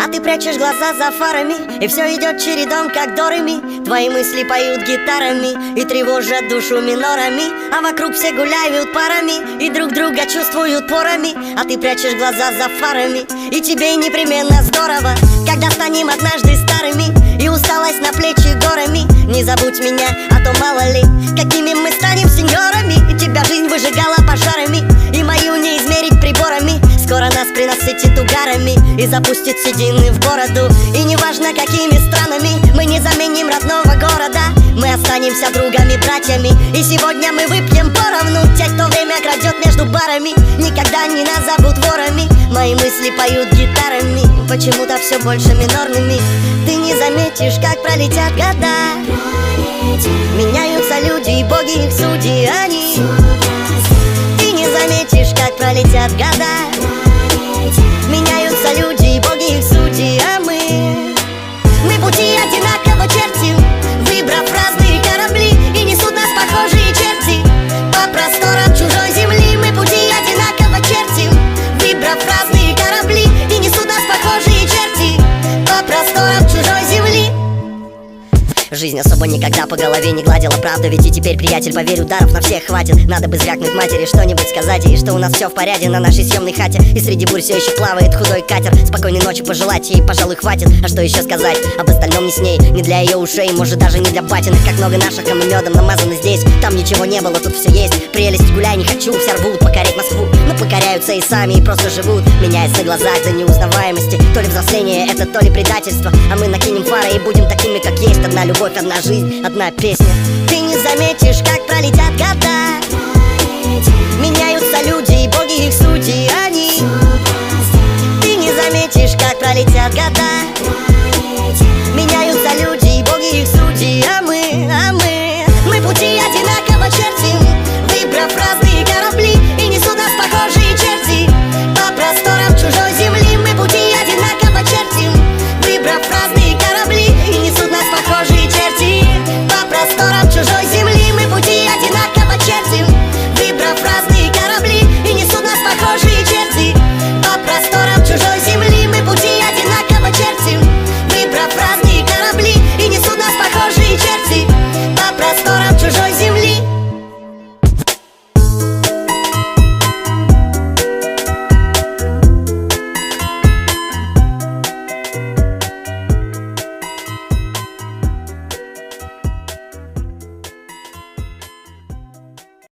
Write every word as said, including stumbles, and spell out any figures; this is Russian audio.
А ты прячешь глаза за фарами, и все идет чередом, как до ре ми. Твои мысли поют гитарами и тревожат душу минорами, а вокруг все гуляют парами и друг друга чувствуют порами. А ты прячешь глаза за фарами, и тебе непременно здорово, когда станем однажды старыми и усталость на плечи горами. Не забудь меня, а то мало ли, какими мы станем сеньорами. И тебя жизнь выжигала пожарами, и мою не измерить приборами. Скоро нас принасытит угарами и запустит седины в бороду. И неважно какими странами, мы не заменим родного города. Мы останемся другами, братьями, и сегодня мы выпьем поровну. Те, кто время крадет между барами, никогда не назовут ворами. Мои мысли поют гитарами, почему-то все больше минорными. Ты не заметишь, как пролетят года, меняются люди и боги, их судьи они. Ты не заметишь, как пролетят года, меняются люди и боги, их судьи, а мы Мы пути одинаково чертим, выбрав разные корабли, и несут нас похожие черти по просторам чужой земли. Мы пути одинаково чертим, выбрав разные корабли, и несут нас похожие черти по просторам чужой земли. Жизнь особо никогда по голове не гладила, правда, ведь и теперь, приятель, поверь, ударов на всех хватит. Надо бы звякнуть матери, что-нибудь сказать ей, что у нас все в порядке на нашей съемной хате, и среди бурь все еще плавает худой катер. Спокойной ночи пожелать ей, пожалуй, хватит. А что еще сказать? Об остальном не с ней, не для ее ушей, может даже не для патины. Как много наших и медом намазано здесь, там ничего не было, тут все есть. Прелесть, гуляй, не хочу, все рвут покорять Москву, но покоряются и сами, и просто живут. Меняется на глазах до неузнаваемости, то ли взросление это, то ли предательство. А мы накинем фары и будем такими, как есть. Одна любовь, одна жизнь, одна песня. Ты не заметишь, как пролетят года, меняются люди